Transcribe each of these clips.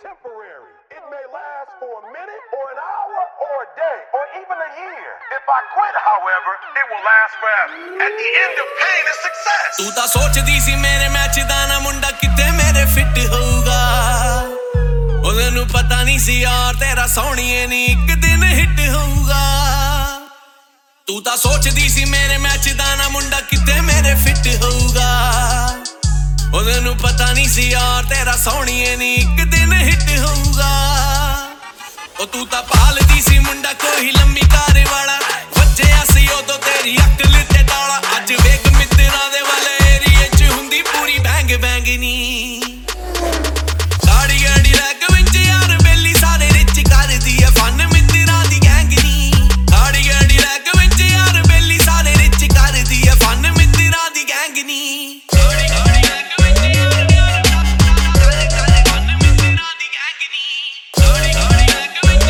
temporary. It may last for a minute or an hour or a day or even a year. If I quit, however, it will last forever. At the end of pain is success. तू ता सोचदी सी मेरे match दा ना मुंडा किते मेरे fit होऊगा ओनू पता नहीं सी यार तेरा सोहणीए नी एक दिन हिट होऊगा तू ता सोचदी सी मेरे मैच दा ना मुंडा किते मेरे फिट होऊगा ओनू पता नहीं सी यार तेरा सोहणीए नी एक दिन हिट होऊगा ओ तू ता पालदी सी मुंडा कोई लंबी कार वाला वज्जिया सी उदों तेरी अकल ते ताला अज वेख मित्तरां दे वाले एरिए च हुंदी पूरी बैंग बैंगनी गाड़ी गाड़ी लैग विच यार बेली सारे रिच कर दी है फन मित्तरां दी गैंगनी गाड़ी गाड़ी लैग विच यार बेली सारे रिच कर दी है फन मित्तरां दी गैंगनी गाड़ी गाड़ी लैग विच यार फन मित्तरां दी गैंगनी गाड़ी गाड़ी लैग विच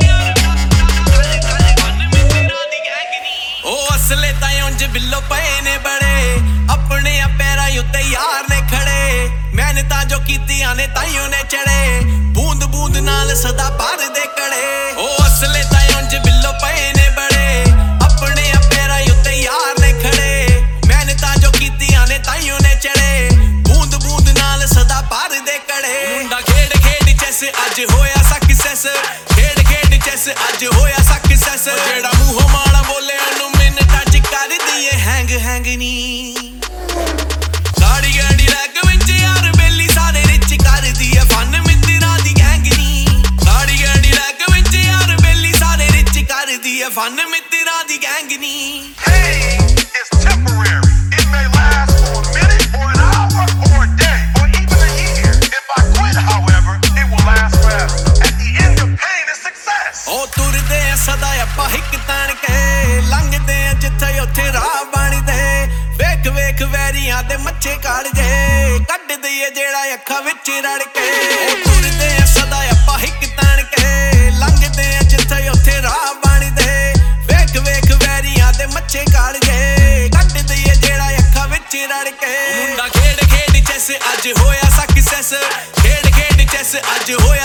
यार फन मित्तरां दी गैंगनी ओ असले तां उंज बिल्लो पए ने बड़े अपने पैरां उत्ते यार ने खड़े मेहनतां जो कीतियां ने ताइयों ने चढ़े बूंद बूंद नाल सदा भर दे कड़े ओ असले तां उंज बिल्लो पए ने बड़े अपने पैरां उत्ते यार ने खड़े मेहनतां जो कीतियां ने ताइयों ने चढ़े बूंद बूंद नाल सदा भर दे कड़े मुंडा खेड खेड चैस अज होया सक्सेस खेड खेड चैस अज होया सक्सेस जेड़ा मूंहों माड़ा बोले ओनू मिनटां च कर दईए हैंग हैंगनी गाड़ी गाड़ी लैग विच यार बेली सारे रिच कर दी है फन मित्तरां दी गैंगनी गाड़ी गाड़ी लैग विच यार बेली सारे रिच कर दी है फन मित्तरां दी गैंगनी Pain is temporary. It may last for a minute or an hour or a day or even a year. If I quit, however, it will last forever. At the end of pain is success. ओ तुरदे सदा ਆਪਾਂ हिक ताण के लंघदे जिथे उत्थे राह ਬਣਦੇ ਵੇਖ ਵੇਖ ਵੈਰੀਆਂ ਦੇ ਮੱਛੇ ਕਾੜ ਜੇ ਕੱਢ ਦਈਏ ਜਿਹੜਾ ਅੱਖਾਂ ਵਿੱਚ ਰੜ ਕੇ ਉਹ ਤੁਰਦੇ ਸਦਾ ਆਪਾਂ ਹਿੱਕ ਤਾਣ ਕੇ ਲੰਘਦੇ ਜਿੱਥੇ ਉੱਥੇ ਰਾਹ ਬਣਦੇ ਵੇਖ ਵੇਖ ਵੈਰੀਆਂ ਦੇ ਮੱਛੇ ਕਾੜ ਜੇ ਕੱਢ ਦਈਏ ਜਿਹੜਾ ਅੱਖਾਂ ਵਿੱਚ ਰੜ ਕੇ ਮੁੰਡਾ ਖੇਡ ਖੇਡ ਚੈਸ ਅੱਜ ਹੋਇਆ ਸਕਸੈਸ ਖੇਡ ਖੇਡ ਚੈਸ ਅੱਜ ਹੋਇਆ